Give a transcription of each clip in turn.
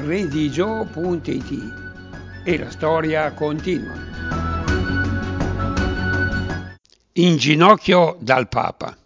redigio.it e la storia continua. In ginocchio dal Papa.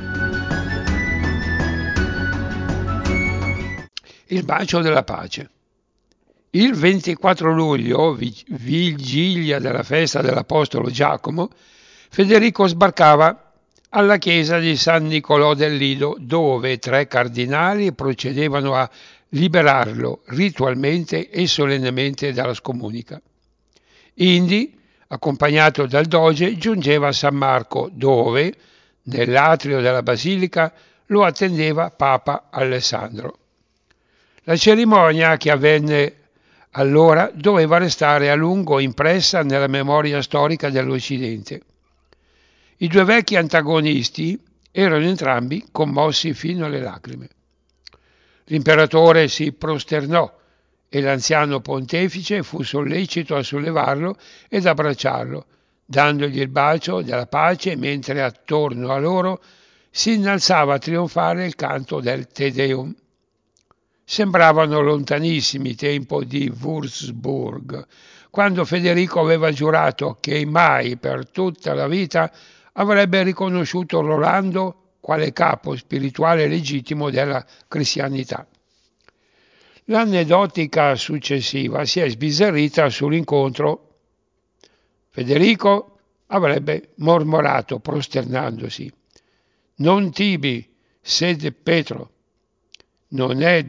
Il bacio della pace. Il 24 luglio, vigilia della festa dell'Apostolo Giacomo, Federico sbarcava alla chiesa di San Nicolò del Lido, dove 3 cardinali procedevano a liberarlo ritualmente e solennemente dalla scomunica. Indi, accompagnato dal doge, giungeva a San Marco, dove, nell'atrio della basilica, lo attendeva Papa Alessandro. La cerimonia che avvenne allora doveva restare a lungo impressa nella memoria storica dell'Occidente. I 2 vecchi antagonisti erano entrambi commossi fino alle lacrime. L'imperatore si prosternò e l'anziano pontefice fu sollecito a sollevarlo ed abbracciarlo, dandogli il bacio della pace mentre attorno a loro si innalzava trionfale il canto del Te Deum. Sembravano lontanissimi i tempi di Würzburg, quando Federico aveva giurato che mai per tutta la vita avrebbe riconosciuto Rolando quale capo spirituale legittimo della cristianità. L'aneddotica successiva si è sbizzarrita sull'incontro. Federico avrebbe mormorato prosternandosi: «Non tibi, sed Petro, non è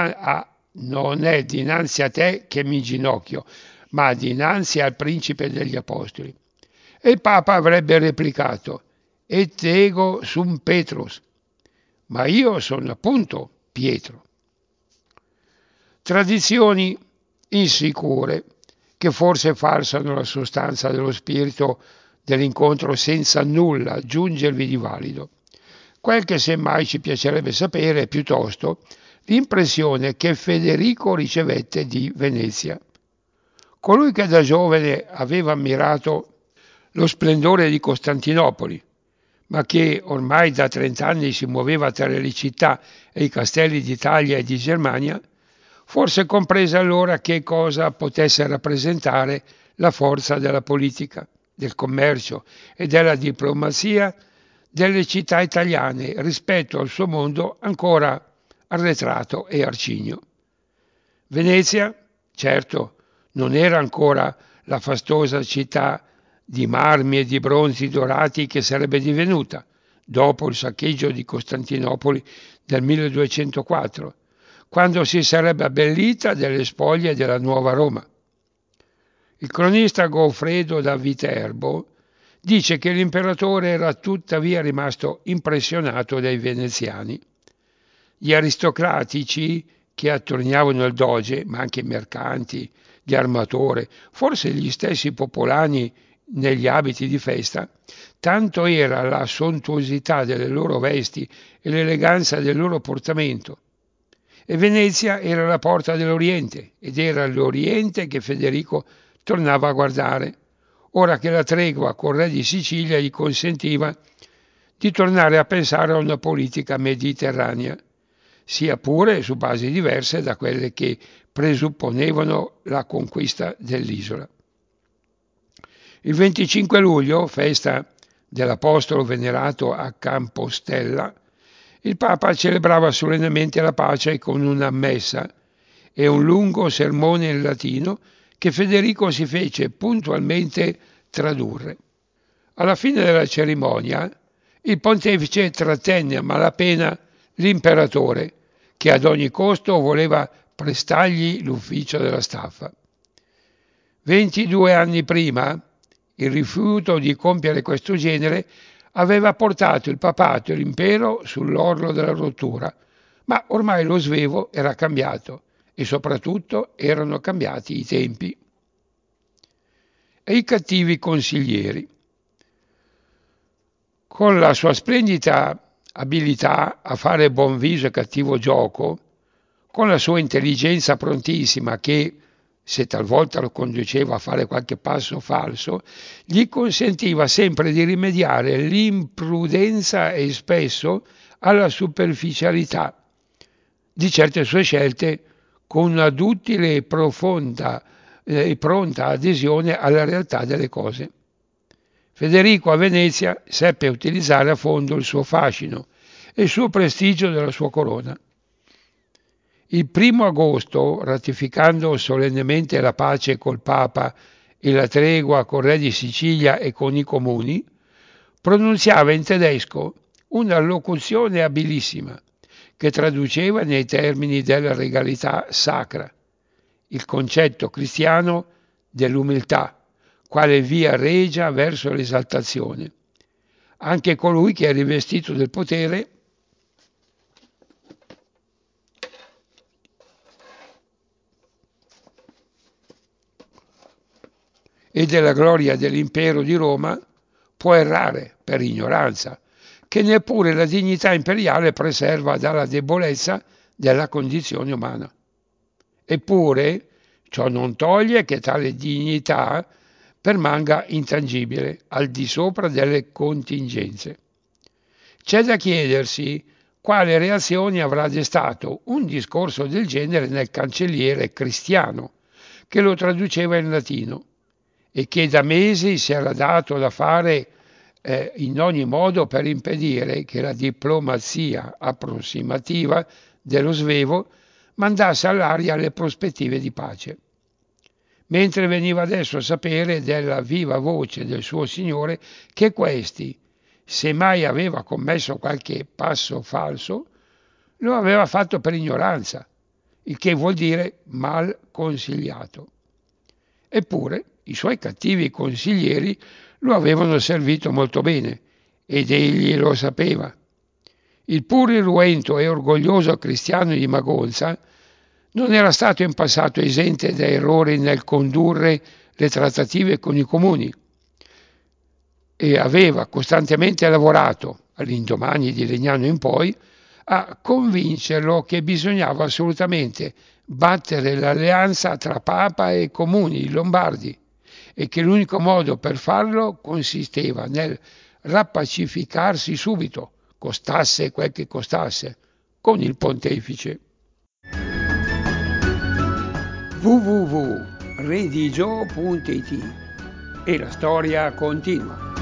dinanzi a te che mi ginocchio, ma dinanzi al principe degli apostoli». E il Papa avrebbe replicato: «Et ego sum Petrus», ma io sono appunto Pietro. Tradizioni insicure che forse falsano la sostanza dello spirito dell'incontro senza nulla aggiungervi di valido. Quel che semmai ci piacerebbe sapere è piuttosto l'impressione che Federico ricevette di Venezia. Colui che da giovane aveva ammirato lo splendore di Costantinopoli, ma che ormai da 30 anni si muoveva tra le città e i castelli d'Italia e di Germania, forse comprese allora che cosa potesse rappresentare la forza della politica, del commercio e della diplomazia delle città italiane rispetto al suo mondo ancora arretrato e arcigno. Venezia, certo, non era ancora la fastosa città di marmi e di bronzi dorati che sarebbe divenuta dopo il saccheggio di Costantinopoli del 1204, quando si sarebbe abbellita delle spoglie della nuova Roma. Il cronista Goffredo da Viterbo dice che l'imperatore era tuttavia rimasto impressionato dai veneziani. Gli aristocratici che attorniavano il doge, ma anche i mercanti, gli armatori, forse gli stessi popolani negli abiti di festa, tanto era la sontuosità delle loro vesti e l'eleganza del loro portamento. E Venezia era la porta dell'Oriente, ed era l'Oriente che Federico tornava a guardare, ora che la tregua col re di Sicilia gli consentiva di tornare a pensare a una politica mediterranea, sia pure su basi diverse da quelle che presupponevano la conquista dell'isola. Il 25 luglio, festa dell'Apostolo venerato a Campostella, il Papa celebrava solennemente la pace con una messa e un lungo sermone in latino che Federico si fece puntualmente tradurre. Alla fine della cerimonia, il pontefice trattenne a malapena l'imperatore, che ad ogni costo voleva prestargli l'ufficio della staffa. 22 anni prima, il rifiuto di compiere questo genere aveva portato il papato e l'impero sull'orlo della rottura, ma ormai lo svevo era cambiato e soprattutto erano cambiati i tempi. E i cattivi consiglieri. Con la sua splendida abilità a fare buon viso e cattivo gioco, con la sua intelligenza prontissima che, se talvolta lo conduceva a fare qualche passo falso, gli consentiva sempre di rimediare all'imprudenza e spesso alla superficialità di certe sue scelte con una duttile e pronta adesione alla realtà delle cose. Federico a Venezia seppe utilizzare a fondo il suo fascino e il suo prestigio della sua corona. Il 1° agosto, ratificando solennemente la pace col Papa e la tregua col re di Sicilia e con i comuni, pronunziava in tedesco una locuzione abilissima che traduceva nei termini della regalità sacra il concetto cristiano dell'umiltà, quale via regia verso l'esaltazione. Anche colui che è rivestito del potere e della gloria dell'impero di Roma può errare per ignoranza, che neppure la dignità imperiale preserva dalla debolezza della condizione umana. Eppure ciò non toglie che tale dignità permanga intangibile, al di sopra delle contingenze. C'è da chiedersi quale reazione avrà destato un discorso del genere nel cancelliere Cristiano, che lo traduceva in latino e che da mesi si era dato da fare in ogni modo per impedire che la diplomazia approssimativa dello svevo mandasse all'aria le prospettive di pace. Mentre veniva adesso a sapere della viva voce del suo signore che questi, se mai aveva commesso qualche passo falso, lo aveva fatto per ignoranza, il che vuol dire mal consigliato. Eppure i suoi cattivi consiglieri lo avevano servito molto bene ed egli lo sapeva. Il pur irruento e orgoglioso Cristiano di Magonza non era stato in passato esente da errori nel condurre le trattative con i comuni e aveva costantemente lavorato, all'indomani di Legnano in poi, a convincerlo che bisognava assolutamente battere l'alleanza tra Papa e comuni lombardi e che l'unico modo per farlo consisteva nel rappacificarsi subito, costasse quel che costasse, con il pontefice. www.redigio.it e la storia continua.